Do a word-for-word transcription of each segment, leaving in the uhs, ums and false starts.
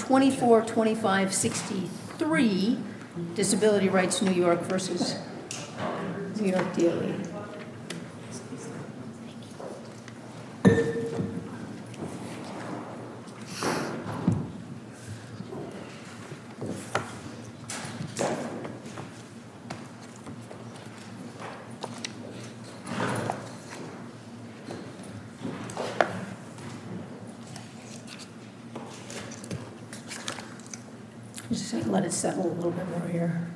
twenty-four twenty-five sixty-three, Disability Rights New York versus New York D O E. Just let it settle a little bit more here.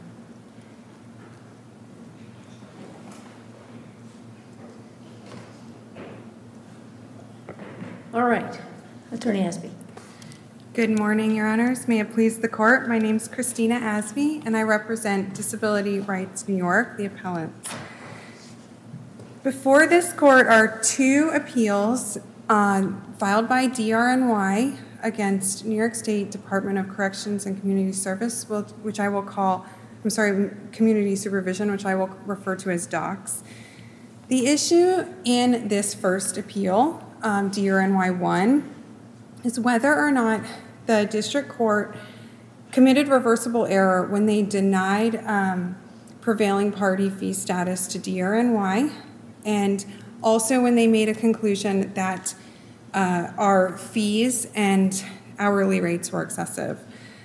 All right, Attorney Asby. Good morning, Your Honors. May it please the court. My name is Christina Asby, and I represent Disability Rights New York, the appellants. Before this court are two appeals uh, filed by D R N Y against New York State Department of Corrections and Community Service, which I will call, I'm sorry, Community Supervision, which I will refer to as DOCS. The issue in this first appeal, um, D R N Y one, is whether or not the district court committed reversible error when they denied um, prevailing party fee status to D R N Y, and also when they made a conclusion that uh, our fees and hourly rates were excessive.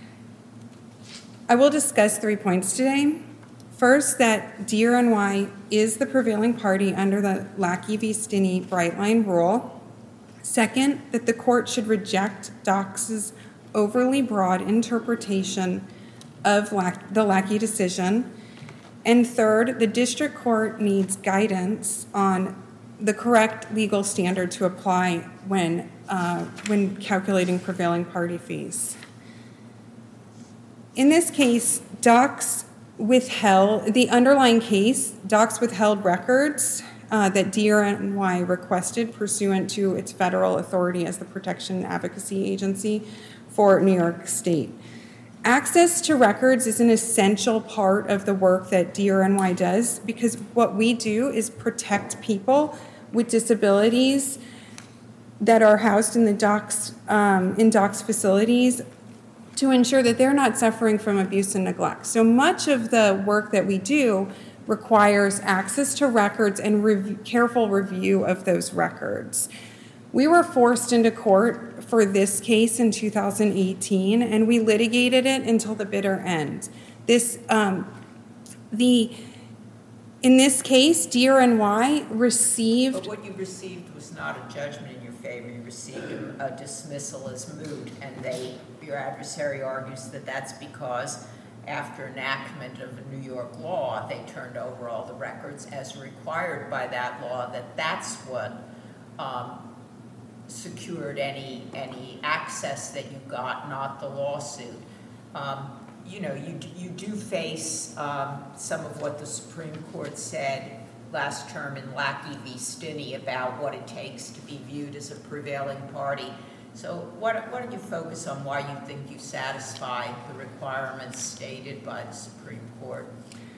I will discuss three points today. First, that D R N Y is the prevailing party under the Lackey v. Stinney Bright Line rule. Second, that the court should reject DOCS's overly broad interpretation of Lack- the Lackey decision. And third, the district court needs guidance on the correct legal standard to apply when, uh, when calculating prevailing party fees. In this case, DOCS withheld, the underlying case, DOCS withheld records uh, that D R N Y requested pursuant to its federal authority as the Protection and Advocacy Agency for New York State. Access to records is an essential part of the work that D R N Y does, because what we do is protect people with disabilities that are housed in the DOCS, um, in DOCS facilities to ensure that they're not suffering from abuse and neglect. So much of the work that we do requires access to records and rev- careful review of those records. We were forced into court for this case in two thousand eighteen, and we litigated it until the bitter end. This, um, the, in this case, D R N Y received... But what you received was not a judgment in your favor. You received a, a dismissal as moot, and they, your adversary argues that that's because after enactment of a New York law, they turned over all the records as required by that law, that that's what um, secured any any access that you got, not the lawsuit. Um, you know, you you do face um, some of what the Supreme Court said last term in Lackey v. Stinney about what it takes to be viewed as a prevailing party. So why don't, why don't you focus on why you think you satisfy the requirements stated by the Supreme Court?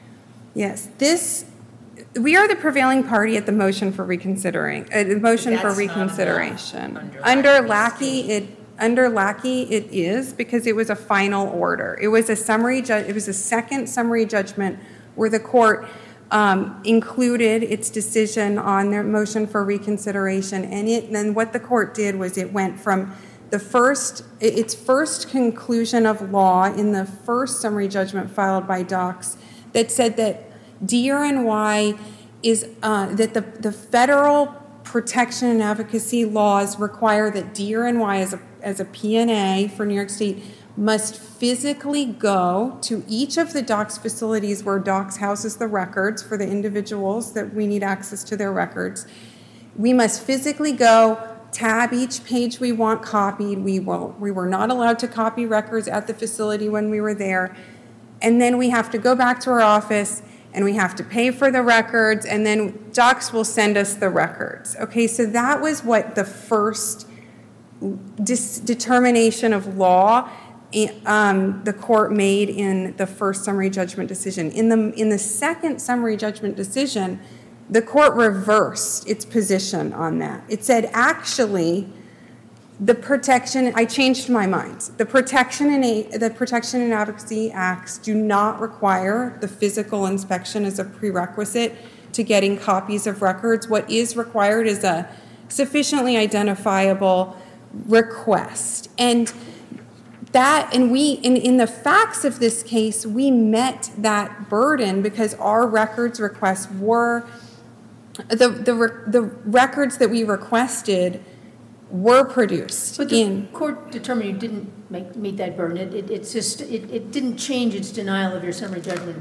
Yes, this, we are the prevailing party at the motion for reconsidering, uh, the motion for reconsideration. Under, under Lackey, it under Lackey it is, because it was a final order. It was a summary ju- it was a second summary judgment where the court Um, included its decision on their motion for reconsideration, and it, then what the court did was it went from the first, its first conclusion of law in the first summary judgment filed by DOCS that said that D R N Y is, uh, that the, the federal protection and advocacy laws require that D R N Y as a, as a P N A for New York State must physically go to each of the DOCS facilities where DOCS houses the records for the individuals that we need access to their records. We must physically go, tab each page we want copied. We, will, we were not allowed to copy records at the facility when we were there. And then we have to go back to our office and we have to pay for the records, and then DOCS will send us the records. Okay, so that was what the first dis- determination of law Um, the court made in the first summary judgment decision. In the in the second summary judgment decision, the court reversed its position on that. It said, actually, The protection, I changed my mind. The Protection and A- the Protection and Advocacy Acts do not require the physical inspection as a prerequisite to getting copies of records. What is required is a sufficiently identifiable request. And that, and we, in, in the facts of this case, we met that burden because our records requests were, the, the, the records that we requested were produced. But the in, court determined you didn't make, meet that burden. It, it, it's just, it, it didn't change its denial of your summary judgment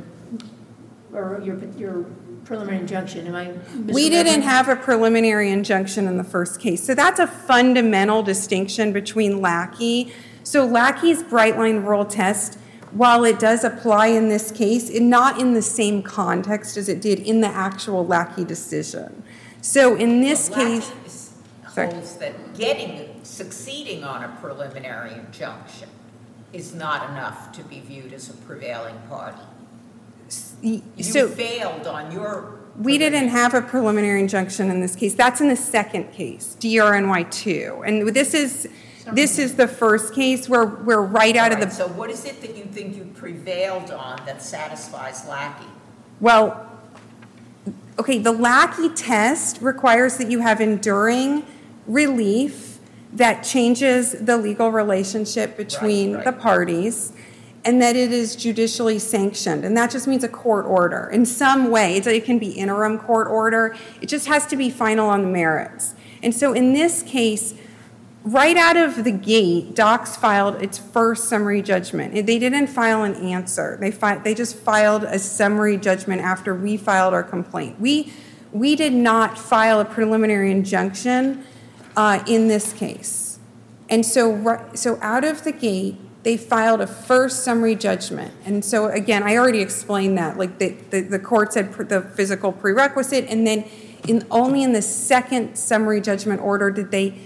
or your, your preliminary injunction. Am I misremembering? We didn't have a preliminary injunction in the first case. So that's a fundamental distinction between Lackey. So Lackey's bright line rule test, while it does apply in this case, it not in the same context as it did in the actual Lackey decision. So in this well, case, Lackey holds that getting, succeeding on a preliminary injunction is not enough to be viewed as a prevailing party. You so failed on your... We didn't have a preliminary injunction in this case. That's in the second case, D R N Y two. And this is this is the first case where we're right out right, of the... So what is it that you think you prevailed on that satisfies Lackey? Well, okay, the Lackey test requires that you have enduring relief that changes the legal relationship between right, right. the parties, and that it is judicially sanctioned. And that just means a court order in some way. It can be interim court order. It just has to be final on the merits. And so in this case, right out of the gate, Docs filed its first summary judgment. They didn't file an answer. They fi- they just filed a summary judgment after we filed our complaint. We we did not file a preliminary injunction uh, in this case. And so so out of the gate, they filed a first summary judgment. And so, again, I already explained that. Like, the, the, the court said the physical prerequisite, and then in, only in the second summary judgment order did they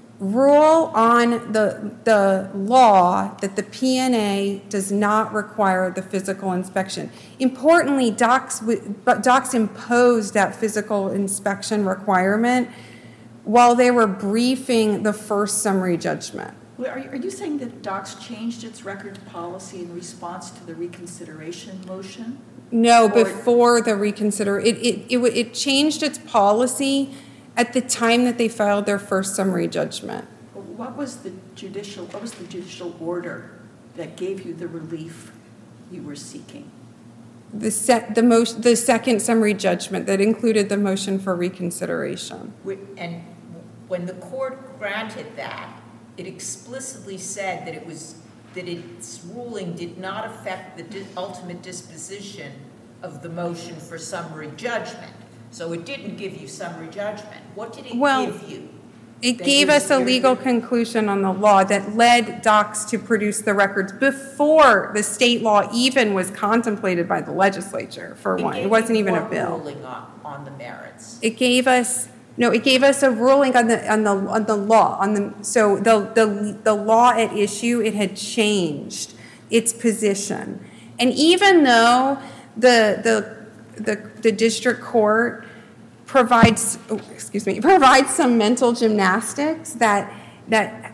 rule on the, the law that the P N A does not require the physical inspection. Importantly, Docs, Docs imposed that physical inspection requirement while they were briefing the first summary judgment. Are you, are you saying that Docs changed its record policy in response to the reconsideration motion? No, or before the reconsider, it, it, it, it changed its policy at the time that they filed their first summary judgment. What was the judicial, what was the judicial order that gave you the relief you were seeking? The, set, the, motion, the second summary judgment that included the motion for reconsideration. And when the court granted that, it explicitly said that it was that its ruling did not affect the di- ultimate disposition of the motion for summary judgment. So it didn't give you summary judgment. What did it well, give you? It gave us a legal conclusion on the law that led Docs to produce the records before the state law even was contemplated by the legislature, for it one. It wasn't even a bill. Ruling on, on the merits. It gave us No, it gave us a ruling on the on the on the law on the so the the the law at issue, it had changed its position. And even though the the the, the district court provides oh, excuse me provides some mental gymnastics that that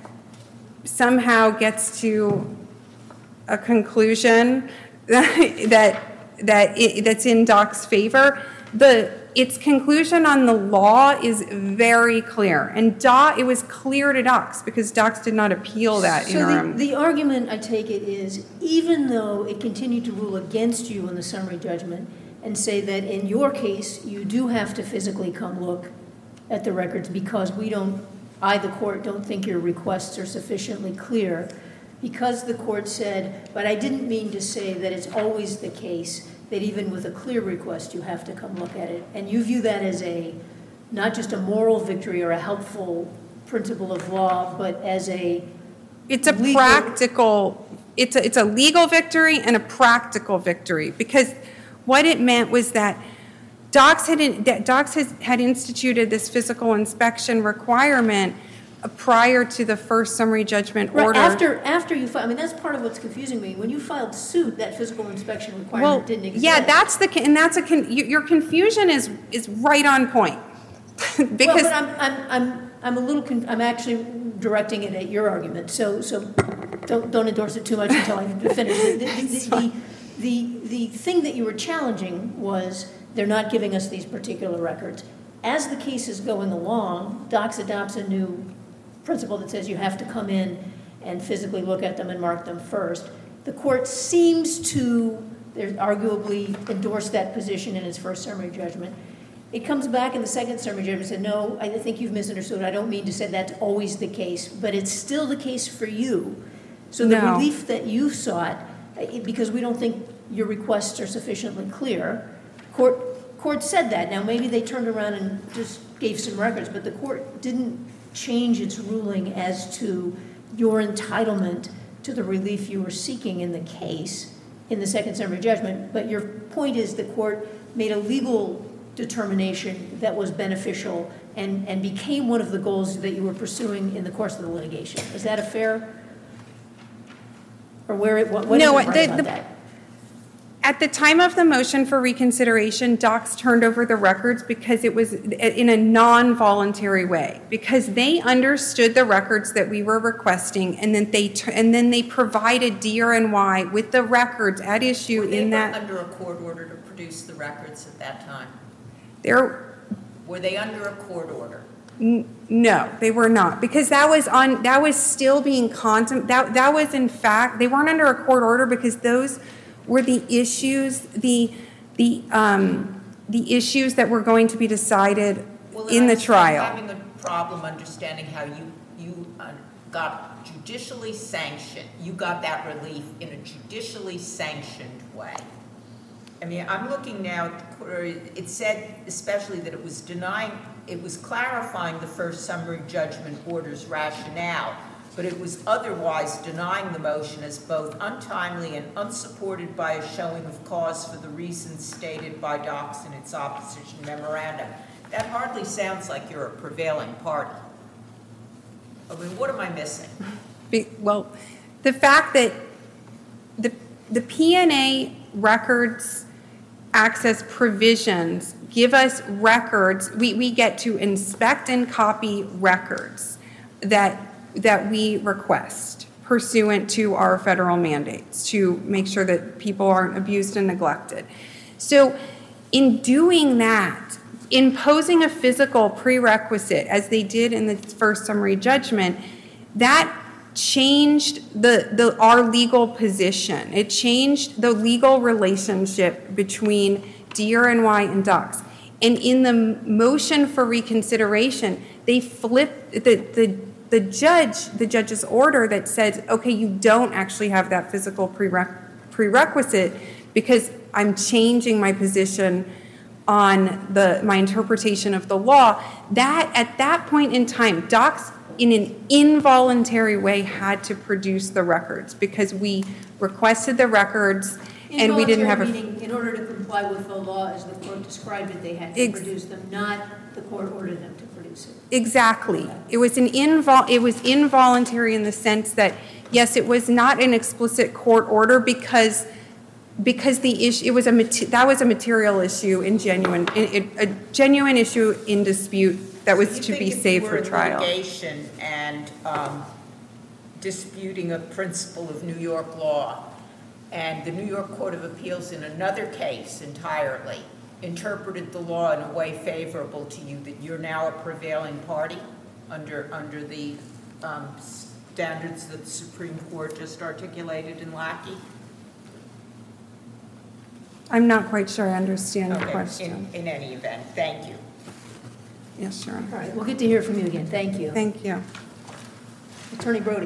somehow gets to a conclusion that that it, that's in Doc's favor, the its conclusion on the law is very clear. And Doc, it was clear to Docs because Docs did not appeal that so interim. So the, the argument, I take it, is even though it continued to rule against you in the summary judgment and say that in your case you do have to physically come look at the records because we don't, I, the court, don't think your requests are sufficiently clear, because the court said, but I didn't mean to say that it's always the case that even with a clear request, you have to come look at it. And you view that as a, not just a moral victory or a helpful principle of law, but as a It's a legal- practical, it's a, it's a legal victory and a practical victory, because what it meant was that Docs had, in, that Docs has, had instituted this physical inspection requirement prior to the first summary judgment Right, order. after after you filed, I mean, that's part of what's confusing me. When you filed suit, that physical inspection requirement well, didn't exist. yeah, that's the, and that's a, con, your confusion is is right on point. Because well, but I'm I'm I'm I'm a little, con- I'm actually directing it at your argument. So, so don't, don't endorse it too much until I finish. The, the, the, the, the, the thing that you were challenging was they're not giving us these particular records. As the case is going along, Docs adopts a new principle that says you have to come in and physically look at them and mark them first. The court seems to, there's arguably endorsed that position in its first summary judgment. It comes back in the second summary judgment and said, no, I think you've misunderstood. I don't mean to say that's always the case, but it's still the case for you. So the No. relief that you sought, because we don't think your requests are sufficiently clear, court court said that. Now maybe they turned around and just gave some records, but the court didn't change its ruling as to your entitlement to the relief you were seeking in the case in the second summary judgment. But your point is the court made a legal determination that was beneficial and, and became one of the goals that you were pursuing in the course of the litigation. Is that a fair, or where, it, what, what No, is it right the- about the- that? At the time of the motion for reconsideration, Docs turned over the records because it was in a non-voluntary way, because they understood the records that we were requesting, and then they and then they provided D R N Y with the records at issue Were they in that. under a court order to produce the records at that time? There, Were they under a court order? n- no, they were not, because that was on that was still being contem that that was in fact they weren't under a court order because those were the issues, the the um, the issues that were going to be decided Well, in the I'm- trial. I'm having a problem understanding how you, you uh, got judicially sanctioned, you got that relief in a judicially sanctioned way. I mean, I'm looking now, at the court, it said especially that it was denying, it was clarifying the first summary judgment order's rationale, but it was otherwise denying the motion as both untimely and unsupported by a showing of cause for the reasons stated by Docs in its opposition memorandum. That hardly sounds like you're a prevailing party. I mean, what am I missing? Be- Well, the fact that the the P N A records access provisions give us records, we, we get to inspect and copy records that that we request pursuant to our federal mandates to make sure that people aren't abused and neglected. So in doing that, imposing a physical prerequisite, as they did in the first summary judgment, that changed the, the our legal position. It changed the legal relationship between D R N Y and Docs. And in the motion for reconsideration, they flipped the, the the judge, the judge's order that said, okay, you don't actually have that physical prereq- prerequisite because I'm changing my position on the my interpretation of the law. That at that point in time, Docs in an involuntary way had to produce the records because we requested the records and we didn't have a... Involuntary meaning in order to comply with the law as the court described it, they had to Ex- produce them, not the court ordered them to produce it. Exactly. It was an invol- it was involuntary in the sense that, yes, it was not an explicit court order because because the issue, it was a mate- that was a material issue in genuine, in, in, a genuine issue in dispute that was to be saved for trial. You think if you were in litigation and um, disputing a principle of New York law, and the New York Court of Appeals in another case entirely interpreted the law in a way favorable to you, that you're now a prevailing party under under the um, standards that the Supreme Court just articulated in Lackey? I'm not quite sure I understand the Okay, question. in, in any event, thank you. Yes, Sharon. All right, we'll get to hear from you again. Thank you. Thank you. Attorney Brody.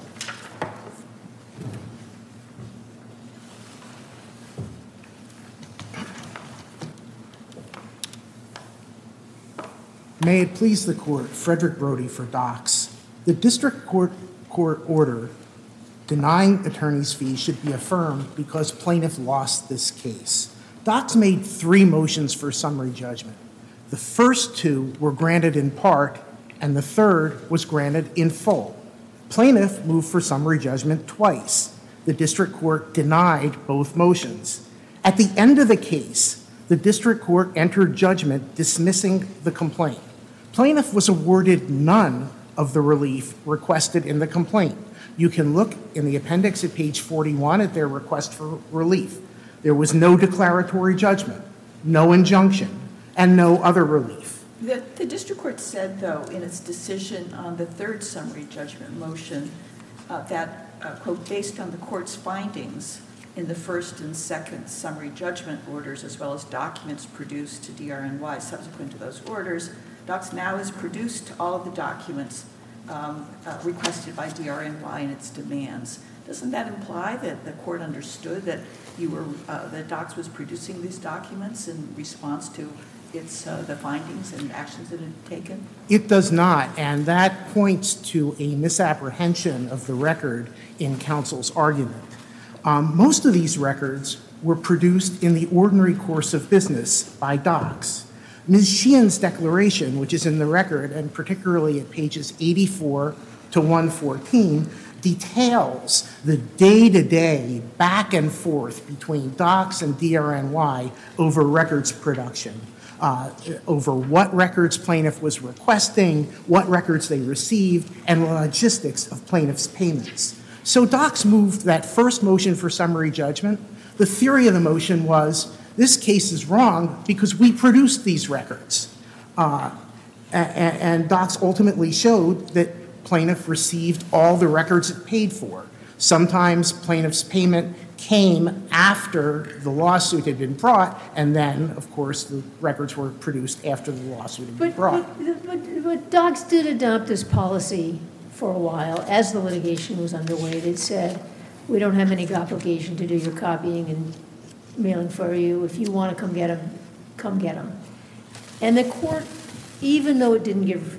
May it please the court, Frederick Brody for Docs. The district court court order denying attorney's fees should be affirmed because plaintiff lost this case. Docs made three motions for summary judgment. The first two were granted in part, and the third was granted in full. Plaintiff moved for summary judgment twice. The district court denied both motions. At the end of the case, the district court entered judgment dismissing the complaint. Plaintiff was awarded none of the relief requested in the complaint. You can look in the appendix at page forty-one at their request for relief. There was no declaratory judgment, no injunction, and no other relief. The, the district court said, though, in its decision on the third summary judgment motion, uh, that, uh, quote, based on the court's findings in the first and second summary judgment orders, as well as documents produced to D R N Y subsequent to those orders, Docs now has produced all of the documents um, uh, requested by D R N Y and its demands. Doesn't that imply that the court understood that you were, uh, that Docs was producing these documents in response to its uh, the findings and actions that it had taken? It does not, and that points to a misapprehension of the record in counsel's argument. Um, most of these records were produced in the ordinary course of business by Docs. Miz Sheehan's declaration, which is in the record, and particularly at pages eighty-four to one fourteen, details the day-to-day back and forth between Docs and D R N Y over records production, uh, over what records plaintiff was requesting, what records they received, and the logistics of plaintiff's payments. So Docs moved that first motion for summary judgment. The theory of the motion was, this case is wrong because we produced these records. Uh, and, and Docs ultimately showed that plaintiff received all the records it paid for. Sometimes plaintiff's payment came after the lawsuit had been brought, and then, of course, the records were produced after the lawsuit had been But, brought. but, but, but Docs did adopt this policy for a while as the litigation was underway. It said, we don't have any obligation to do your copying and mailing for you. If you want to come get them, come get them. And the court, even though it didn't give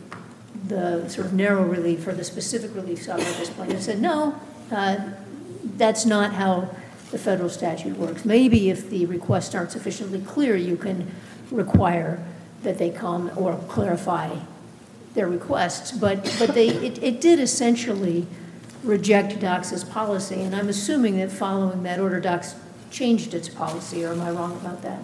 the sort of narrow relief or the specific relief sought by this plaintiff, said, no, uh, that's not how the federal statute works. Maybe if the requests aren't sufficiently clear, you can require that they come or clarify their requests. But but they it, it did essentially reject Docs' policy, and I'm assuming that following that order, Docs changed its policy, or am I wrong about that?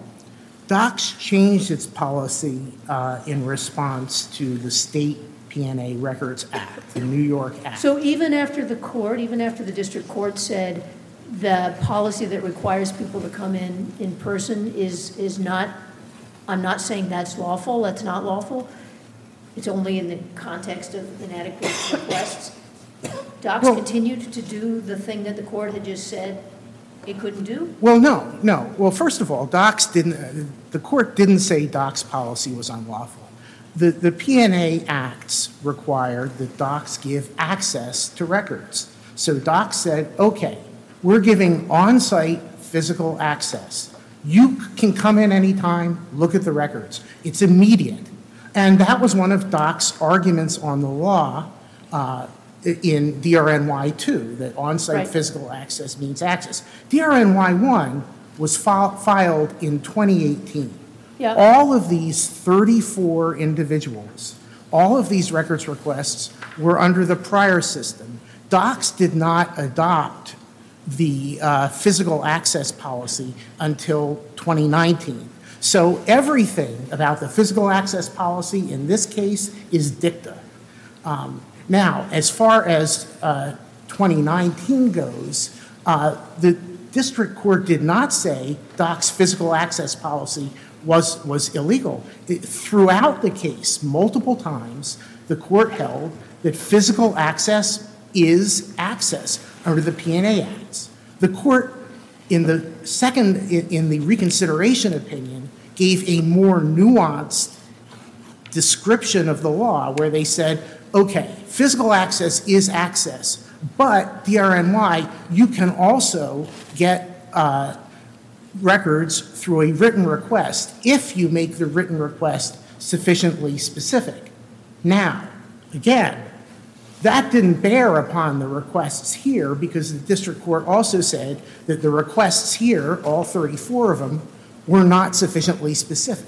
Docs changed its policy uh, in response to the state P N A Records Act, the New York Act. So even after the court, even after the district court said the policy that requires people to come in in person is is not, I'm not saying that's lawful, that's not lawful, it's only in the context of inadequate requests, Docs Well, continued to do the thing that the court had just said it couldn't do? Well, no, no. Well, first of all, Docs didn't, uh, the court didn't say Docs' policy was unlawful. The, the P N A Acts required that Docs give access to records. So Docs said, okay, we're giving on-site physical access. You can come in anytime, look at the records. It's immediate. And that was one of Docs' arguments on the law uh, in D R N Y two, that on-site Right. physical access means access. D R N Y one was fi- filed in twenty eighteen. Yeah. All of these thirty-four individuals, all of these records requests were under the prior system. Docs did not adopt the uh, physical access policy until twenty nineteen. So everything about the physical access policy in this case is dicta. Um, now, as far as uh, twenty nineteen goes, uh, the district court did not say Docs' physical access policy was, was illegal. It, throughout the case, multiple times, the court held that physical access is access under the P N A Acts. The court, in the second, in, in the reconsideration opinion, gave a more nuanced description of the law where they said, okay, physical access is access, but D R N Y, you can also get uh, records through a written request if you make the written request sufficiently specific. Now, again, that didn't bear upon the requests here because the district court also said that the requests here, all thirty-four of them, were not sufficiently specific.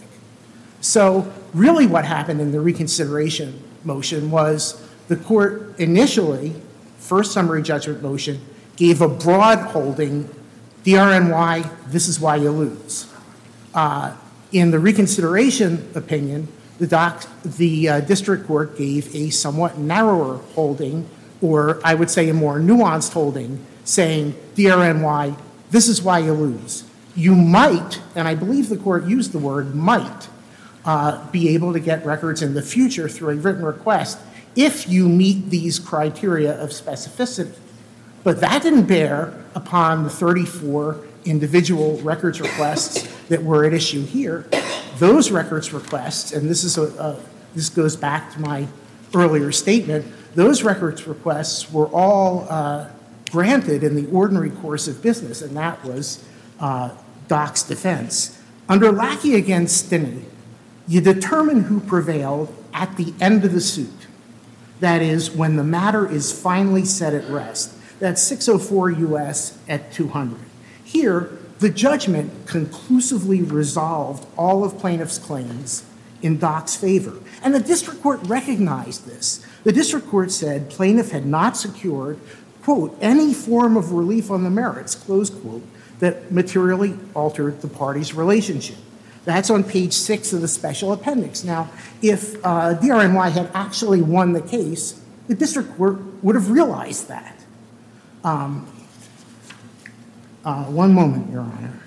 So really what happened in the reconsideration motion was the court initially, first summary judgment motion, gave a broad holding, D R N Y, this is why you lose. Uh, in the reconsideration opinion, The, doc, the uh, district court gave a somewhat narrower holding, or I would say a more nuanced holding, saying, D R N Y, this is why you lose. You might, and I believe the court used the word might, uh, be able to get records in the future through a written request if you meet these criteria of specificity. But that didn't bear upon the thirty-four individual records requests that were at issue here. Those records requests, and this is a, a this goes back to my earlier statement, those records requests were all uh, granted in the ordinary course of business, and that was uh, Doc's defense. Under Lackey against Stinney, you determine who prevailed at the end of the suit. That is, when the matter is finally set at rest. That's six oh four U S at two hundred. Here, the judgment conclusively resolved all of plaintiff's claims in Doc's favor. And the district court recognized this. The district court said plaintiff had not secured, quote, any form of relief on the merits, close quote, that materially altered the parties' relationship. That's on page six of the special appendix. Now, if uh, D R N Y had actually won the case, the district court would have realized that. Um, uh, one moment, Your Honor.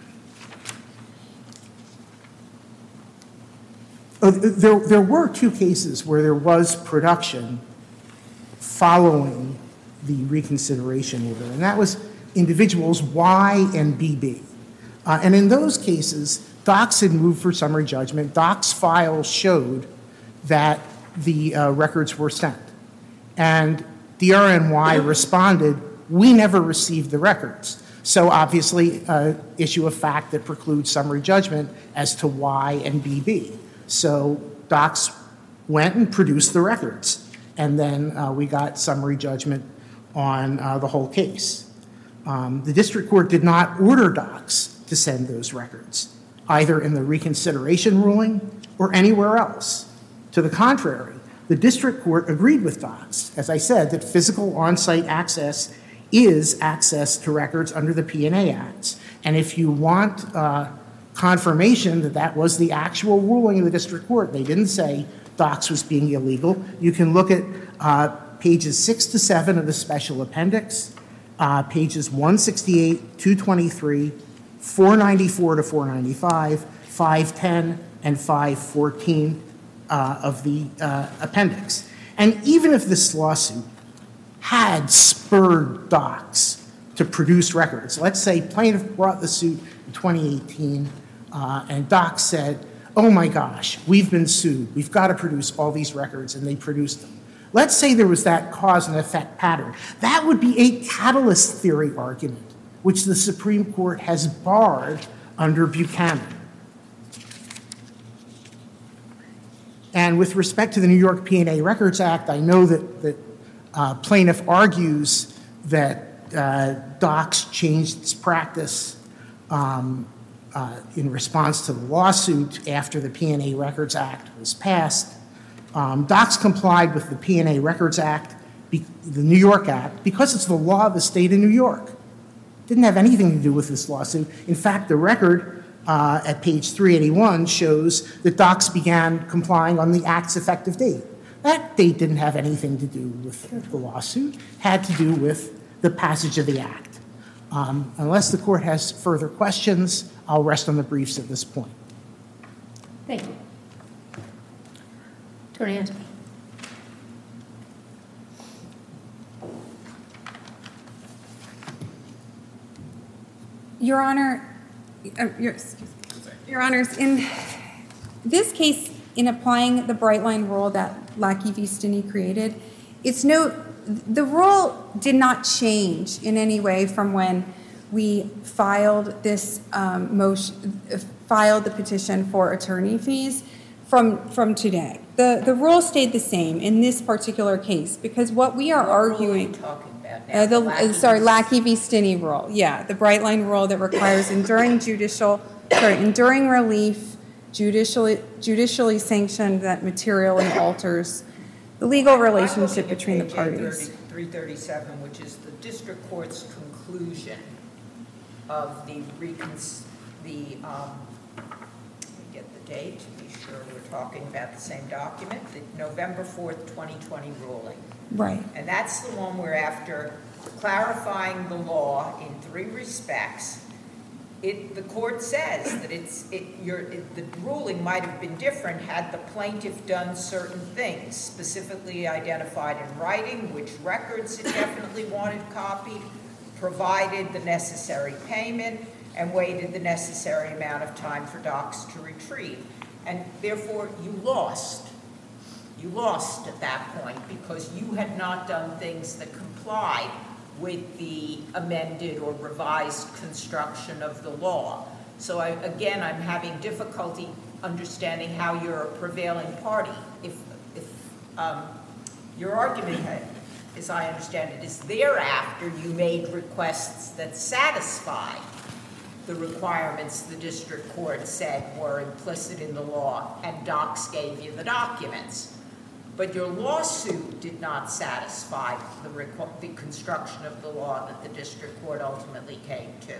Uh, there, there were two cases where there was production following the reconsideration order, and that was individuals Y and B B. Uh, and in those cases, Docs had moved for summary judgment. Doc's files showed that the uh, records were sent. And D R N Y responded, we never received the records. So obviously, uh, issue a fact that precludes summary judgment as to Y and B B. So Docs went and produced the records. And then uh, we got summary judgment on uh, the whole case. Um, the district court did not order Docs to send those records, either in the reconsideration ruling or anywhere else. To the contrary, the district court agreed with Docs, as I said, that physical on-site access is access to records under the P N A Acts. And if you want uh, confirmation that that was the actual ruling of the district court, they didn't say Docs was being illegal, you can look at uh, pages six to seven of the special appendix, uh, pages one sixty-eight, two twenty-three, four ninety-four to four ninety-five, five ten, and five fourteen uh, of the uh, appendix. And even if this lawsuit had spurred Docs to produce records, let's say plaintiff brought the suit in twenty eighteen, uh, and Docs said, oh my gosh, we've been sued, we've got to produce all these records, and they produced them. Let's say there was that cause and effect pattern. That would be a catalyst theory argument, which the Supreme Court has barred under Buchanan. And with respect to the New York P N A Records Act, I know that, that uh, plaintiff argues that uh, Docs changed its practice um, uh, in response to the lawsuit after the P N A Records Act was passed. Um, Docs complied with the P N A Records Act, be, the New York Act, because it's the law of the state of New York. Didn't have anything to do with this lawsuit. In fact, the record uh, at page three eighty-one shows that Docs began complying on the Act's effective date. That date didn't have anything to do with the lawsuit, had to do with the passage of the Act. Um, unless the court has further questions, I'll rest on the briefs at this point. Thank you. Attorney Ansel. Your Honor, uh, your, Your Honors, in this case, in applying the bright line rule that Lackey v. Stinney created, it's no, the rule did not change in any way from when we filed this um, motion, filed the petition for attorney fees from from today. The the rule stayed the same in this particular case because what we are What arguing. rule are you talking about now? Uh, the, Lackey uh, sorry, v. Lackey v. Stinney rule. Yeah, the bright line rule that requires enduring judicial, sorry, enduring relief, judicially judicially sanctioned that materially alters the legal relationship between the parties. three thirty-seven, which is the district court's conclusion of the recon, the um, let me get the date to be sure we're talking about the same document, the November fourth, twenty twenty ruling. Right. And that's the one where, after clarifying the law in three respects, it, the court says that it's, it, your, it, the ruling might have been different had the plaintiff done certain things, specifically identified in writing which records it definitely wanted copied, provided the necessary payment, and waited the necessary amount of time for docs to retrieve. And therefore, you lost. You lost at that point because you had not done things that complied with the amended or revised construction of the law. So I, again, I'm having difficulty understanding how you're a prevailing party. If, if um, your argument, as I understand it, is thereafter you made requests that satisfy the requirements the district court said were implicit in the law, and docs gave you the documents. But your lawsuit did not satisfy the, requ- the construction of the law that the district court ultimately came to.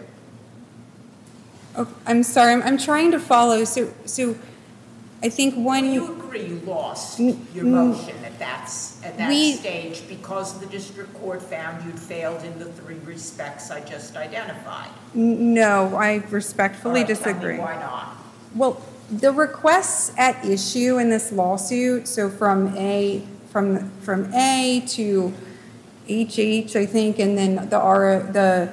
Oh, I'm sorry, I'm, I'm trying to follow. So, so I think one. Well, you agree you lost n- your motion at that, at that we, stage because the district court found you'd failed in the three respects I just identified. N- no, I respectfully All right, disagree. Tell me why not? Well, the requests at issue in this lawsuit, so from A from from A to H H, I think, and then the R the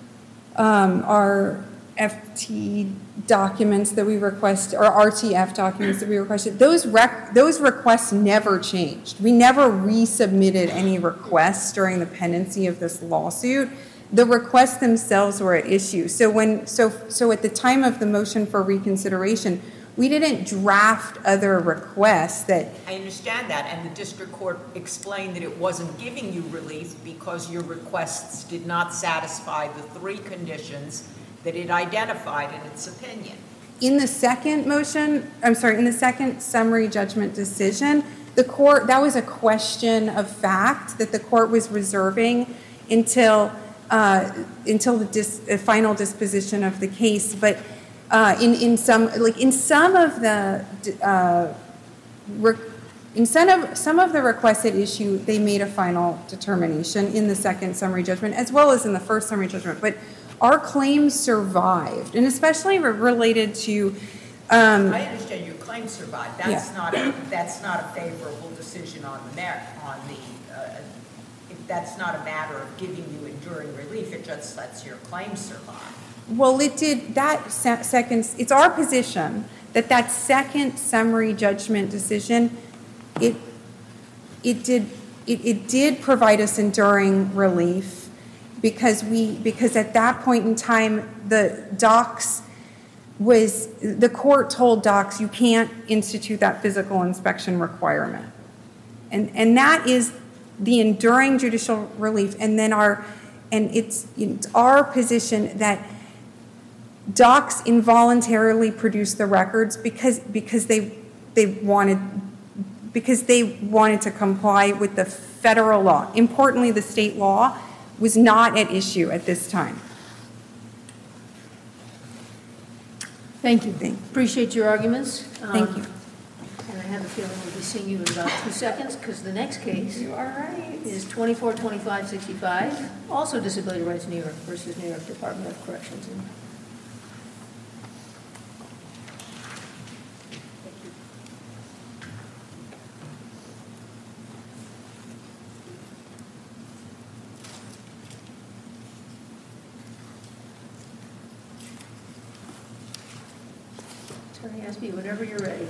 um, R F T documents that we request, or R T F documents that we requested, those rec- those requests never changed. We never resubmitted any requests during the pendency of this lawsuit. The requests themselves were at issue. So when so so at the time of the motion for reconsideration, we didn't draft other requests that. I understand that, and the district court explained that it wasn't giving you relief because your requests did not satisfy the three conditions that it identified in its opinion. In the second motion, I'm sorry, in the second summary judgment decision, the court, that was a question of fact that the court was reserving until uh, until the dis, uh, final disposition of the case, but. Uh, in in some like in some of the uh, re, in some of some of the requested issue, they made a final determination in the second summary judgment as well as in the first summary judgment. But our claims survived, and especially re- related to. Um, I understand your claim survived. That's yeah. not a, that's not a favorable decision on the merit on the. Uh, if that's not a matter of giving you enduring relief. It just lets your claim survive. Well, it did that se- second, it's our position that that second summary judgment decision, it it did it, it did provide us enduring relief because we because at that point in time the docs was the court told docs you can't institute that physical inspection requirement. And and that is the enduring judicial relief. And then our and it's it's our position that docs involuntarily produced the records because because they they wanted because they wanted to comply with the federal law. Importantly, the state law was not at issue at this time. Thank you. Thank you. Appreciate your arguments. Thank Um, you. And I have a feeling we'll be seeing you in about two seconds because the next case You are right. is twenty-four twenty-five sixty-five, also Disability Rights New York versus New York Department of Corrections. Attorney Aspie, whenever you're ready.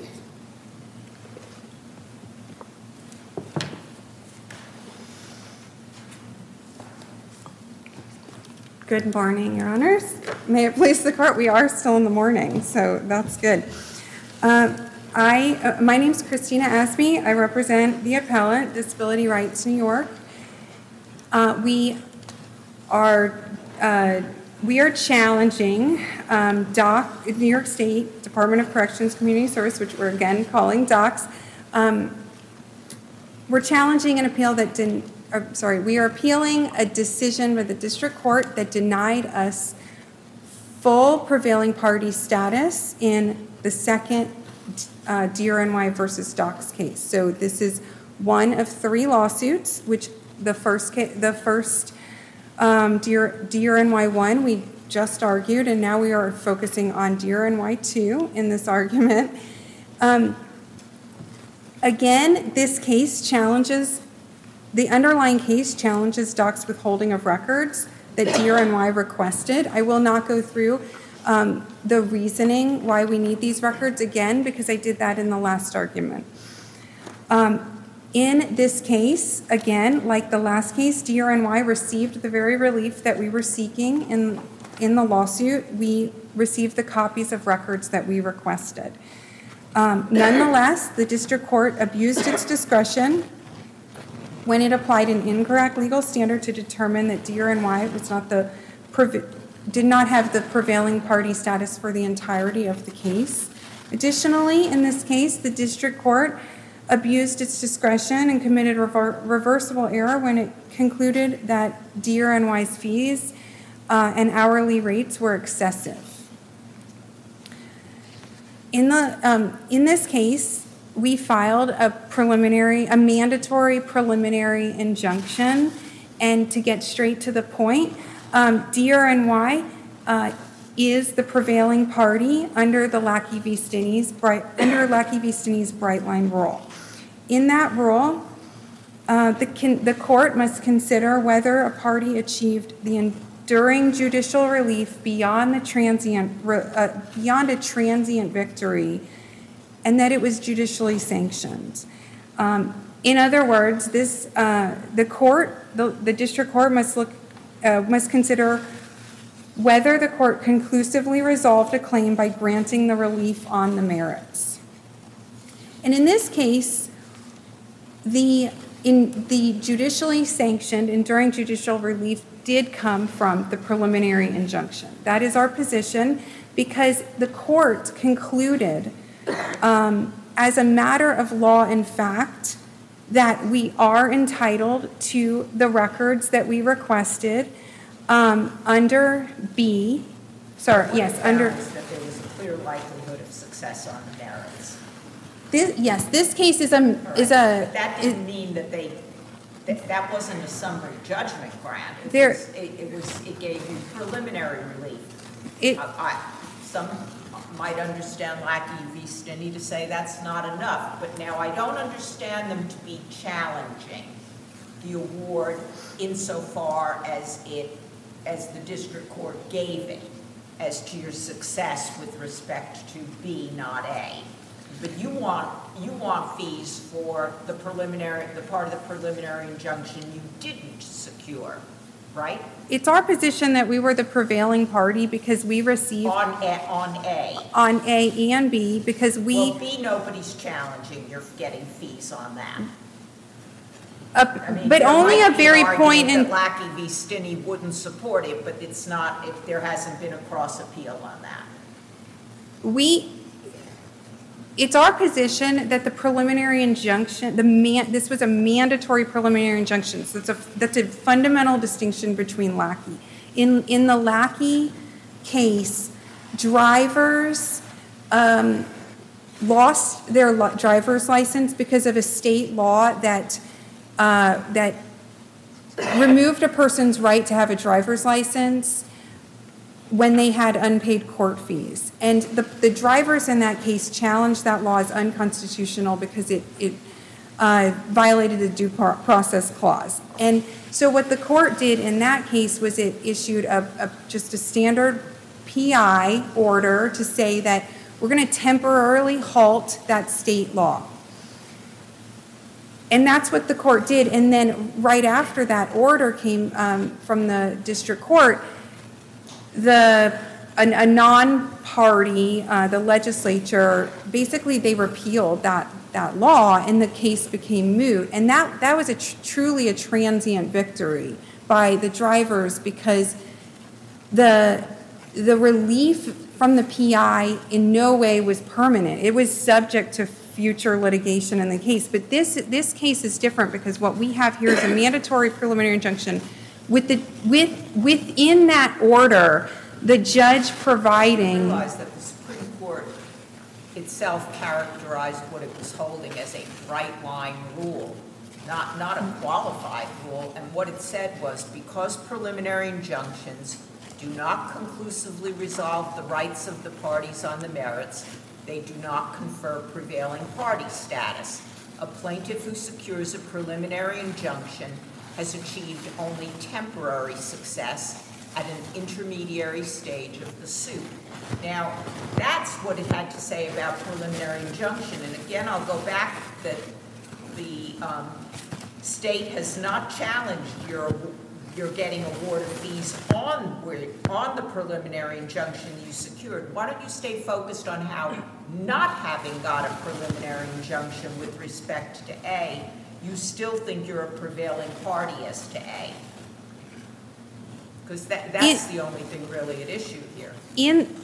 Good morning, Your Honors. May it please the court, we are still in the morning, so that's good. Uh, I, uh, my name is Christina Aspie. I represent the appellant, Disability Rights New York. Uh, we are uh, we are challenging um, D O C, New York State Department of Corrections Community Service, which we're again calling docs. Um, we're challenging an appeal that didn't. Uh, sorry, we are appealing a decision by the district court that denied us full prevailing party status in the second uh, D R N Y versus Docs case. So this is one of three lawsuits, which the first ca- the first um, D R N Y one we just argued, and now we are focusing on D R N Y two in this argument. Um, again, this case challenges, the underlying case challenges Doc's withholding of records that D R N Y requested. I will not go through um, the reasoning why we need these records again, because I did that in the last argument. Um, in this case, again, like the last case, D R N Y received the very relief that we were seeking in, in the lawsuit. We received the copies of records that we requested. Um, nonetheless, the district court abused its discretion when it applied an incorrect legal standard to determine that D R N Y was not the did not have the prevailing party status for the entirety of the case. Additionally, in this case, the district court abused its discretion and committed rever- reversible error when it concluded that D R N Y's fees uh, and hourly rates were excessive. In the um, in this case, we filed a preliminary, a mandatory preliminary injunction, and to get straight to the point, um, D R N Y uh, is the prevailing party under the Lackey v. Stinney's bright under Lackey v. Stinney's bright line rule. In that rule, uh, the can, the court must consider whether a party achieved the enduring judicial relief beyond the transient uh, beyond a transient victory, and that it was judicially sanctioned. Um, in other words, this uh, the court, the, the district court must look uh, must consider whether the court conclusively resolved a claim by granting the relief on the merits. And in this case, the in the judicially sanctioned enduring judicial relief did come from the preliminary injunction. That is our position, because the court concluded Um, as a matter of law and fact, that we are entitled to the records that we requested um, under B. Sorry, What yes, it under. found is that there was a clear likelihood of success on the merits. This, yes, this case is a All is right, a. But that is- didn't mean that they, that, that wasn't a summary judgment grant. It There- was, it, it was, it gave you preliminary relief. It, I, I, some might understand Lackey v. Stinney to say that's not enough, but now I don't understand them to be challenging the award insofar as it, as the district court gave it, as to your success with respect to B, not A. But you want, you want fees for the preliminary, the part of the preliminary injunction you didn't secure, right? it's our position that we were the prevailing party because we received On A, on A. on A and B because we. Well, B, nobody's challenging, you're getting fees on that. Uh, I mean, but there only might a be very an point argument in. that Lackey v. Stinney wouldn't support it, but it's not, if there hasn't been a cross appeal on that. We, it's our position that the preliminary injunction, the man, this was a mandatory preliminary injunction. So it's a, that's a fundamental distinction between Lackey. In, in the Lackey case, drivers um, lost their li- driver's license because of a state law that, uh, that removed a person's right to have a driver's license when they had unpaid court fees. And the, the drivers in that case challenged that law as unconstitutional because it, it uh, violated the due process clause. And so what the court did in that case was it issued a, a just a standard P I order to say that we're going to temporarily halt that state law. And that's what the court did. And then right after that order came um, from the district court, The, a, a non-party, uh, the legislature, basically they repealed that, that law and the case became moot. And that, that was a tr- truly a transient victory by the drivers because the, the relief from the P I in no way was permanent. It was subject to future litigation in the case. But this, this case is different because what we have here is a mandatory preliminary injunction. With the with within that order, the judge I providing. realize that the Supreme Court itself characterized what it was holding as a bright line rule, not, not a qualified rule. And what it said was, because preliminary injunctions do not conclusively resolve the rights of the parties on the merits, they do not confer prevailing party status. A plaintiff who secures a preliminary injunction has achieved only temporary success at an intermediary stage of the suit. Now, that's what it had to say about preliminary injunction. And again, I'll go back that the um, state has not challenged your you're getting award of fees on where, on the preliminary injunction you secured. Why don't you stay focused on how, not having got a preliminary injunction with respect to A, you still think you're a prevailing party as to A? Because that, that's in, the only thing really at issue here. In,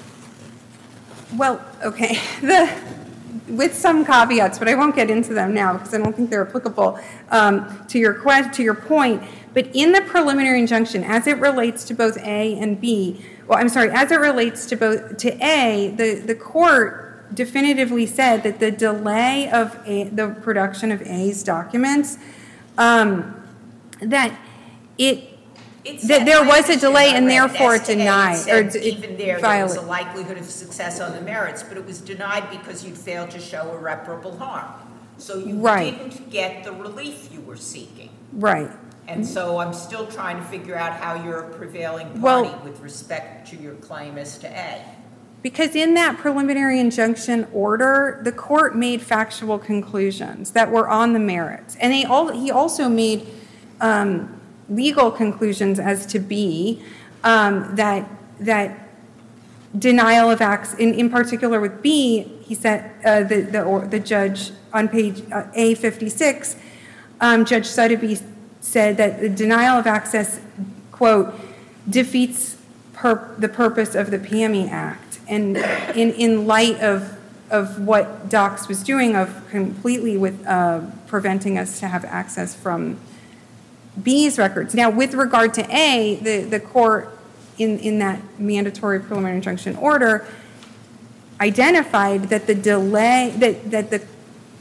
well, okay, the, with some caveats, but I won't get into them now because I don't think they're applicable um, to your quest, to your point. But in the preliminary injunction, as it relates to both A and B, well, I'm sorry, as it relates to both to A, the, the court definitively said that the delay of A, the production of A's documents, um, that it It's that there was a delay and read therefore it denied or or even there there violate. was a likelihood of success on the merits, but it was denied because you'd failed to show irreparable harm. So you Right. didn't get the relief you were seeking. Right. And so I'm still trying to figure out how you're a prevailing party Well, with respect to your claim as to A. Because in that preliminary injunction order, the court made factual conclusions that were on the merits. And they all, he also made um, legal conclusions as to B, um, that that denial of acts, in, in particular with B, he said, uh, the, the, or, the judge on page uh, A fifty-six, um, Judge Sotheby said that the denial of access, quote, defeats per, the purpose of the P M E Act. And in, in light of, of what Docs was doing of completely with uh, preventing us to have access from B's records. Now, with regard to A, the, the court in, in that mandatory preliminary injunction order identified that the delay, that, that the,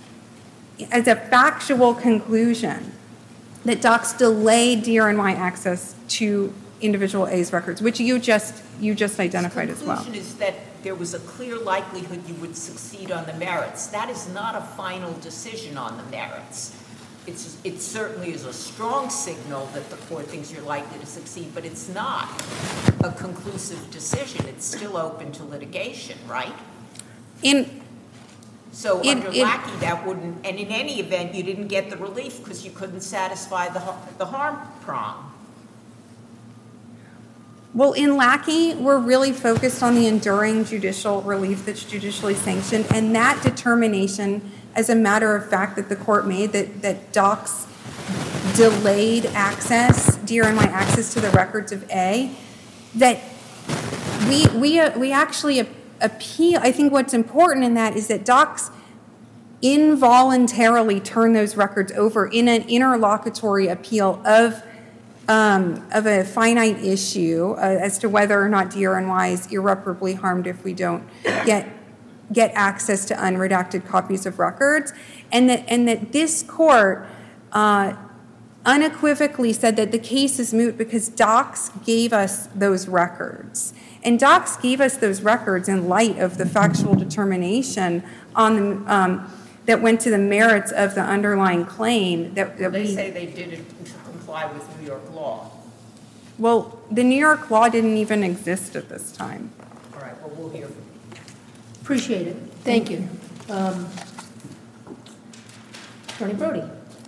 as a factual conclusion, that Docs delayed D R N Y access to individual A's records, which you just you just identified as well. The conclusion is that there was a clear likelihood you would succeed on the merits. That is not a final decision on the merits. It's, it certainly is a strong signal that the court thinks you're likely to succeed, but it's not a conclusive decision. It's still open to litigation, right? In So in, under in, Lackey, that wouldn't, and in any event, you didn't get the relief because you couldn't satisfy the, the harm prong. Well, in Lackey, we're really focused on the enduring judicial relief that's judicially sanctioned, and that determination, as a matter of fact, that the court made that, that Docs delayed access, D R N Y access to the records of A, that we we uh, we actually appeal. I think what's important in that is that Docs involuntarily turn those records over in an interlocutory appeal of um, of a finite issue uh, as to whether or not D R N Y is irreparably harmed if we don't get get access to unredacted copies of records, and that and that this court uh, unequivocally said that the case is moot because Docs gave us those records. And Docs gave us those records in light of the factual determination on the, um, that went to the merits of the underlying claim. That, that They we, say they didn't comply with New York law. Well, the New York law didn't even exist at this time. All right, well, we'll hear from you. Appreciate it. Thank you. Um, Attorney Brody.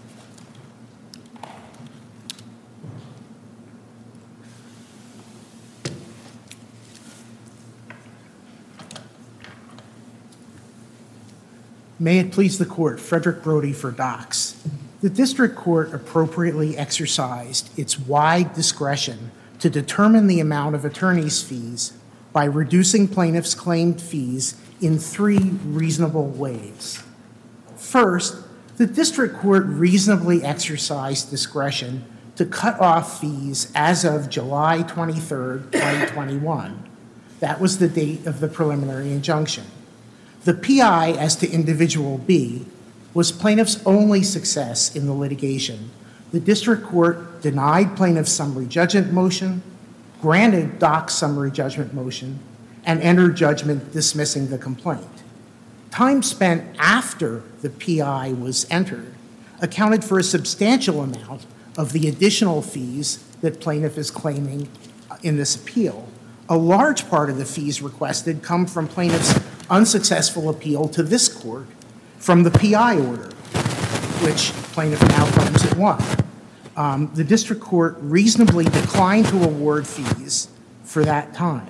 May it please the court, Frederick Brody for Docs. The district court appropriately exercised its wide discretion to determine the amount of attorney's fees by reducing plaintiffs' claimed fees in three reasonable ways. First, the district court reasonably exercised discretion to to cut off fees as of July twenty-third, twenty twenty-one. That was the date of the preliminary injunction. The P I as to individual B was plaintiff's only success in the litigation. The district court denied plaintiff's summary judgment motion, granted Doc's summary judgment motion, and entered judgment dismissing the complaint. Time spent after the P I was entered accounted for a substantial amount of the additional fees that plaintiff is claiming in this appeal. A large part of the fees requested come from plaintiff's unsuccessful appeal to this court from the P I order, which plaintiff now claims it won. Um, the district court reasonably declined to award fees for that time.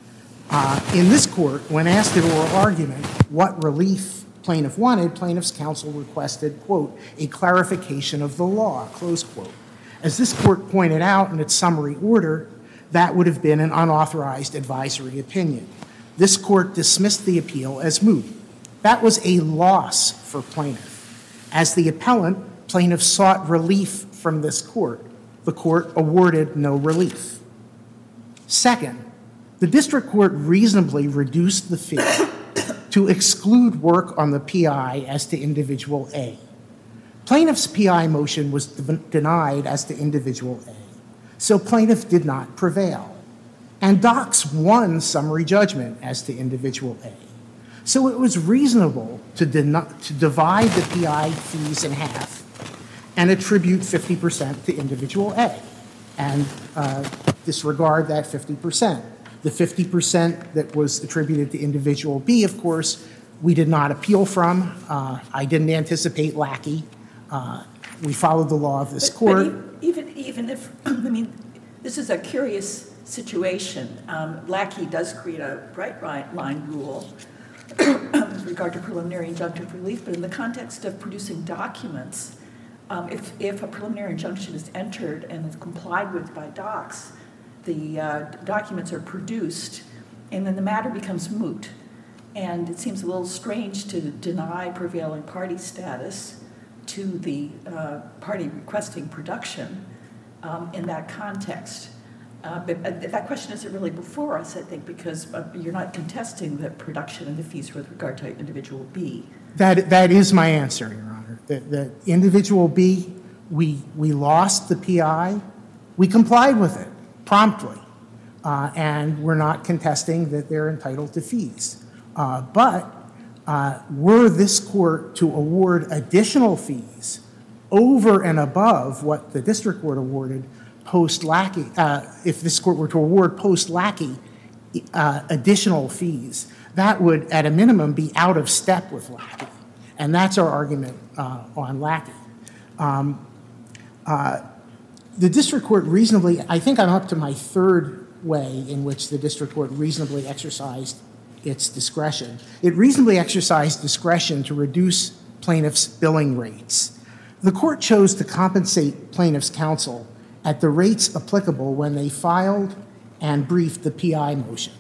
Uh, in this court, when asked in oral argument what relief plaintiff wanted, plaintiff's counsel requested, quote, a clarification of the law, close quote. As this court pointed out in its summary order, that would have been an unauthorized advisory opinion. This court dismissed the appeal as moot. That was a loss for plaintiff. As the appellant, plaintiff sought relief from this court. The court awarded no relief. Second, the district court reasonably reduced the fee to exclude work on the P I as to individual A. Plaintiff's P I motion was de- denied as to individual A, so plaintiff did not prevail. And Doc's won summary judgment as to individual A. So it was reasonable to, den- to divide the P I fees in half and attribute fifty percent to individual A and uh, disregard that fifty percent. The fifty percent that was attributed to individual B, of course, we did not appeal from. Uh, I didn't anticipate Lackey. Uh, we followed the law of this but, court. But even, even if, I mean, this is a curious situation. Um, Lackey does create a bright line rule with regard to preliminary injunctive relief, but in the context of producing documents, um, if, if a preliminary injunction is entered and is complied with by docs, the uh, documents are produced, and then the matter becomes moot. And it seems a little strange to deny prevailing party status to the uh, party requesting production um, in that context. Uh, but uh, that question isn't really before us, I think, because uh, you're not contesting the production and the fees with regard to individual B. That, that is my answer, Your Honor. The, the individual B, we, we lost the P I. We complied with it promptly, uh, and we're not contesting that they're entitled to fees. Uh, but uh, were this court to award additional fees over and above what the district court awarded post-Lackey, uh, if this court were to award post-Lackey uh, additional fees, that would, at a minimum, be out of step with Lackey. And that's our argument uh, on Lackey. Um, uh, the district court reasonably, I think I'm up to my third way in which the district court reasonably exercised its discretion. It reasonably exercised discretion to reduce plaintiffs' billing rates. The court chose to compensate plaintiffs' counsel at the rates applicable when they filed and briefed the P I motion.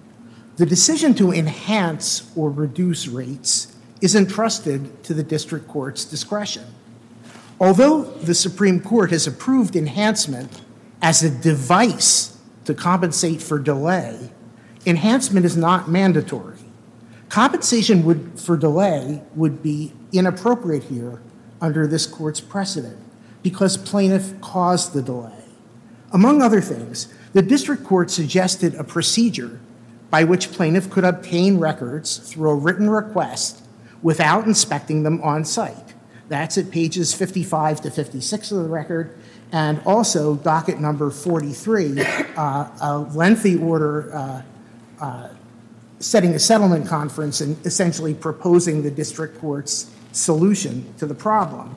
The decision to enhance or reduce rates is entrusted to the district court's discretion. Although the Supreme Court has approved enhancement as a device to compensate for delay, enhancement is not mandatory. Compensation would, for delay would be inappropriate here under this court's precedent because plaintiff caused the delay. Among other things, the district court suggested a procedure by which plaintiff could obtain records through a written request without inspecting them on site. That's at pages fifty-five to fifty-six of the record, and also docket number forty-three, uh, a lengthy order uh, uh, setting a settlement conference and essentially proposing the district court's solution to the problem.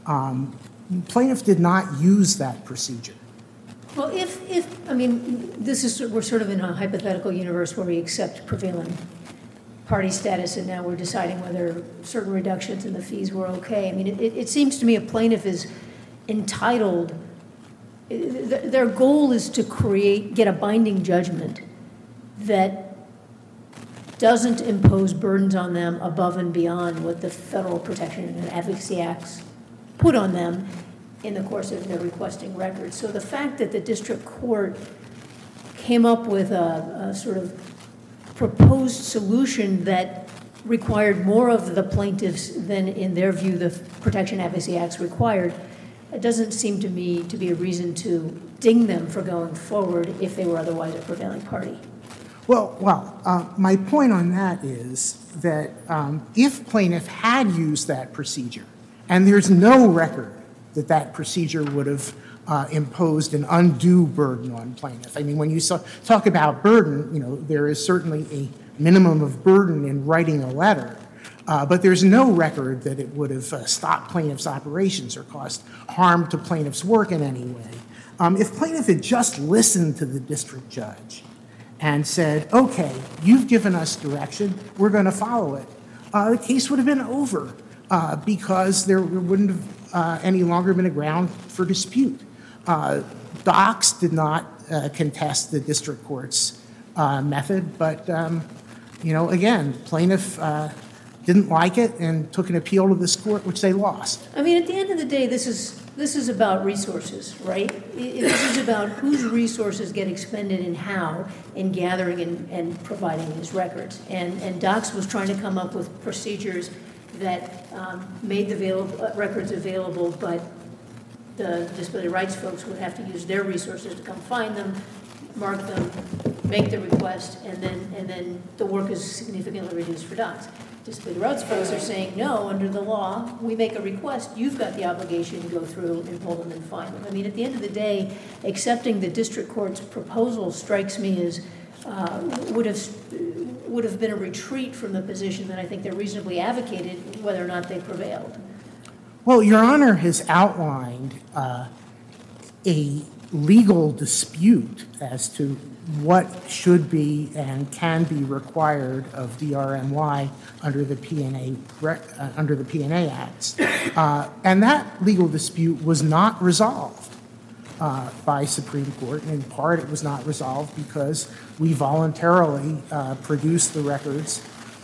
Um, plaintiff did not use that procedure. Well, if, if, I mean, this is, we're sort of in a hypothetical universe where we accept prevailing party status and now we're deciding whether certain reductions in the fees were okay. I mean, it, it seems to me a plaintiff is entitled, their goal is to create, get a binding judgment that doesn't impose burdens on them above and beyond what the Federal Protection and Advocacy Acts put on them. in the course of their requesting records. So the fact that the district court came up with a, a sort of proposed solution that required more of the plaintiffs than, in their view, the Protection Advocacy Acts required, it doesn't seem to me to be a reason to ding them for going forward if they were otherwise a prevailing party. Well, well, uh, my point on that is that um, if plaintiff had used that procedure, and there's no record that that procedure would have uh, imposed an undue burden on plaintiff. I mean, when you so, talk about burden, you know, there is certainly a minimum of burden in writing a letter, uh, but there's no record that it would have uh, stopped plaintiff's operations or caused harm to plaintiff's work in any way. Um, if plaintiff had just listened to the district judge and said, okay, you've given us direction, we're going to follow it, uh, the case would have been over uh, because there wouldn't have uh, any longer been a ground for dispute. Uh, Docs did not uh, contest the district court's uh, method, but, um, you know, again, plaintiff uh, didn't like it and took an appeal to this court, which they lost. I mean, at the end of the day, this is this is about resources, right? It, this is about whose resources get expended and how in gathering and, and providing these records. And, and Docs was trying to come up with procedures that um, made the available, uh, records available, but the disability rights folks would have to use their resources to come find them, mark them, make the request, and then and then the work is significantly reduced for Docs. Disability rights folks are saying, no, under the law, we make a request, you've got the obligation to go through and pull them and find them. I mean, at the end of the day, accepting the district court's proposal strikes me as uh, would have would have been a retreat from the position that I think they reasonably advocated, whether or not they prevailed. Well, Your Honor has outlined uh, a legal dispute as to what should be and can be required of D R N Y under the P N A uh, under the P N A Acts, uh, and that legal dispute was not resolved uh, by Supreme Court. And in part, it was not resolved because we voluntarily uh, produced the records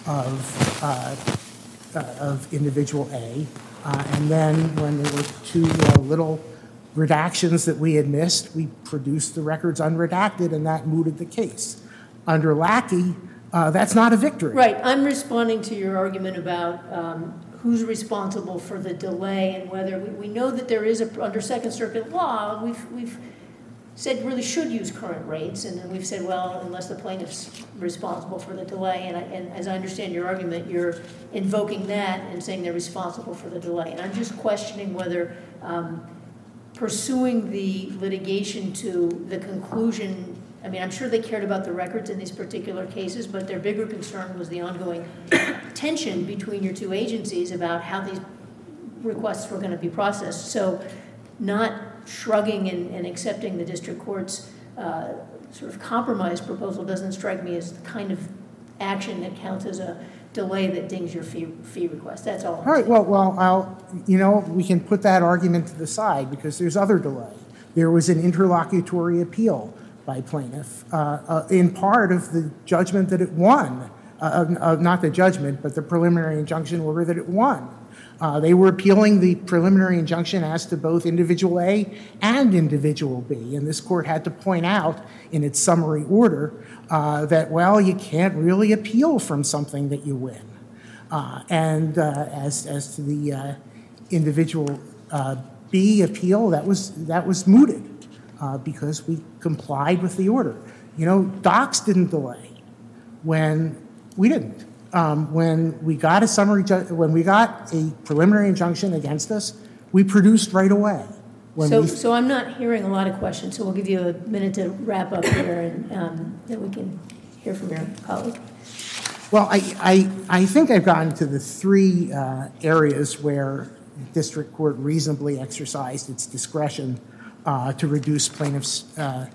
of uh, uh, of individual A, uh, and then when there were two uh, little redactions that we had missed, we produced the records unredacted, and that mooted the case. Under Lackey, uh, that's not a victory. Right. I'm responding to your argument about um, who's responsible for the delay and whether we, we know that there is a, under Second Circuit law, we've, we've said really should use current rates, and then we've said, well, unless the plaintiff's responsible for the delay, and, I, and as I understand your argument, you're invoking that and saying they're responsible for the delay. And I'm just questioning whether um, pursuing the litigation to the conclusion, I mean, I'm sure they cared about the records in these particular cases, but their bigger concern was the ongoing tension between your two agencies about how these requests were going to be processed. So not shrugging and, and accepting the district court's uh, sort of compromise proposal doesn't strike me as the kind of action that counts as a delay that dings your fee fee request. That's all. All right. Well, well, I'll, you know, we can put that argument to the side because there's other delay. There was an interlocutory appeal by plaintiff, uh, uh, in part of the judgment that it won, uh, uh, not the judgment, but the preliminary injunction order that it won. Uh, they were appealing the preliminary injunction as to both individual A and individual B, and this court had to point out in its summary order uh, that, well, you can't really appeal from something that you win. Uh, and uh, as, as to the uh, individual uh, B appeal, that was, that was mooted uh, because we complied with the order. You know, Docs didn't delay when we didn't. Um, when we got a summary, ju- when we got a preliminary injunction against us, we produced right away. When so, we so I'm not hearing a lot of questions. So we'll give you a minute to wrap up here, and um, then we can hear from your colleague. Well, I, I, I think I've gotten to the three uh, areas where the district court reasonably exercised its discretion uh, to reduce plaintiffs' uh,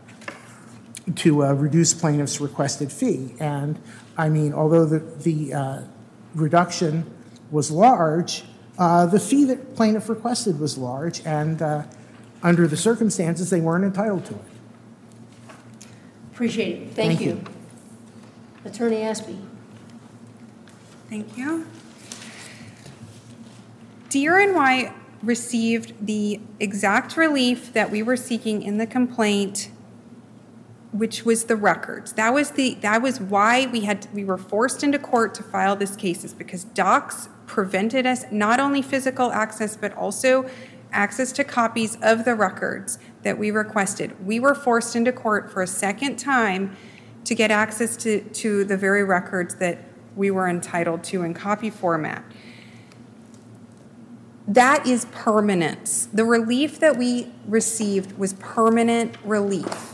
to uh, reduce plaintiffs' requested fee. And I mean, although the, the uh, reduction was large, uh, the fee that plaintiff requested was large, and uh, under the circumstances, they weren't entitled to it. Appreciate it. Thank, Thank you. you. Attorney Aspey. Thank you. D R N Y received the exact relief that we were seeking in the complaint, which was the records. That was the that was why we had we were forced into court to file this case, is because docs prevented us not only physical access but also access to copies of the records that we requested. We were forced into court for a second time to get access to, to the very records that we were entitled to in copy format. That is permanence. The relief that we received was permanent relief.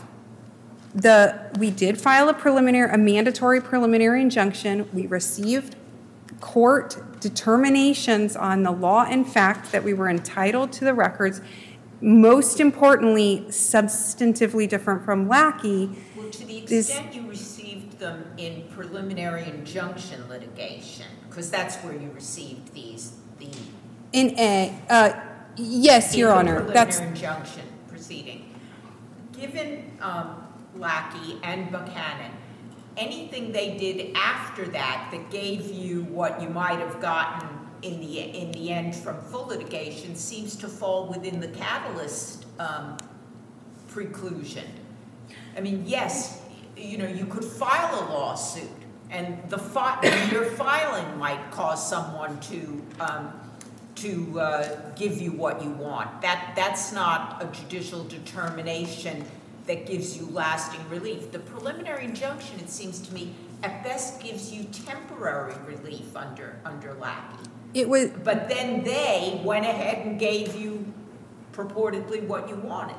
The, we did file a preliminary, a mandatory preliminary injunction. We received court determinations on the law and fact that we were entitled to the records. Most importantly, substantively different from Lackey. Well, to the extent you received them in preliminary injunction litigation, because that's where you received these, the in a uh, yes, Your Honor, that's preliminary injunction proceeding. Given um, Lackey and Buchanan, anything they did after that that gave you what you might have gotten in the in the end from full litigation seems to fall within the catalyst um, preclusion. I mean, yes, you know, you could file a lawsuit, and the fi- your filing might cause someone to um, to uh, give you what you want. That that's not a judicial determination that gives you lasting relief. The preliminary injunction, it seems to me, at best gives you temporary relief under under Lackey. it was. But then they went ahead and gave you purportedly what you wanted.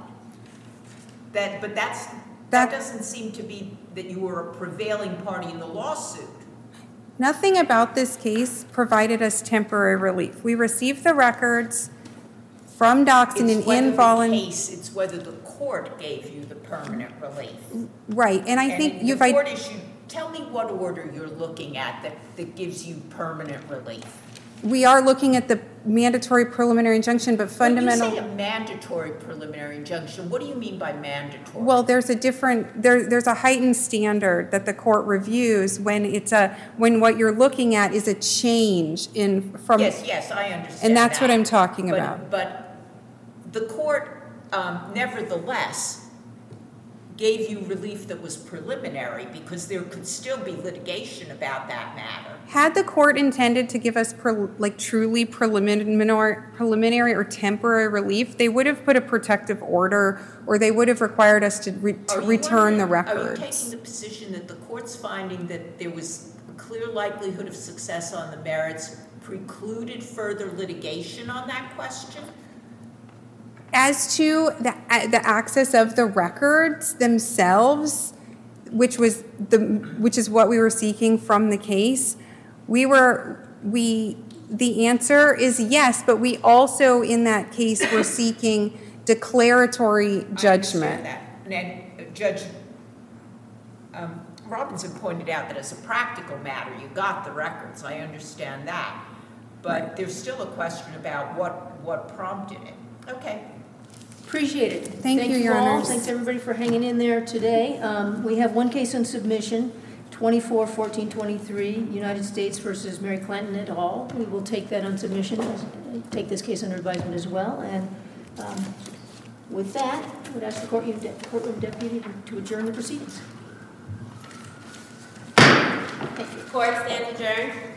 That, but that's that, That- doesn't seem to be that you were a prevailing party in the lawsuit. Nothing about this case provided us temporary relief. We received the records from docs in an It's whether the involuntary case, it's whether the court gave you the permanent relief. right, and I And think in you've the I, court issue, tell me what order you're looking at that, that gives you permanent relief. we are looking at the mandatory preliminary injunction, but fundamental. When you say a mandatory preliminary injunction, what do you mean by mandatory? Well, there's a different there. There's a heightened standard that the court reviews when it's a when what you're looking at is a change in from. Yes, yes, I understand And that's that. what I'm talking But- about. But the court, um, nevertheless, gave you relief that was preliminary because there could still be litigation about that matter. Had the court intended to give us pre, like truly preliminary, preliminary or temporary relief, they would have put a protective order, or they would have required us to, re, to Are you return the wondering- records. Are you taking the position that the court's finding that there was a clear likelihood of success on the merits precluded further litigation on that question? As to the, uh, the access of the records themselves, which was the which is what we were seeking from the case, we were we the answer is yes, but we also in that case were seeking declaratory judgment. I understand that. And uh, Judge um, Robinson pointed out that as a practical matter, you got the records. I understand that. But Right. there's still a question about what, what prompted it. Okay. Appreciate it. Thank you, Your all. Honors. Thanks, everybody, for hanging in there today. Um, We have one case on submission, twenty-four fourteen twenty-three, United States versus Mary Clinton et al. We will take that on submission, uh, take this case under advisement as well. And um, with that, I would ask the courtroom de- courtroom deputy to- to adjourn the proceedings. Thank you. Court stands adjourned.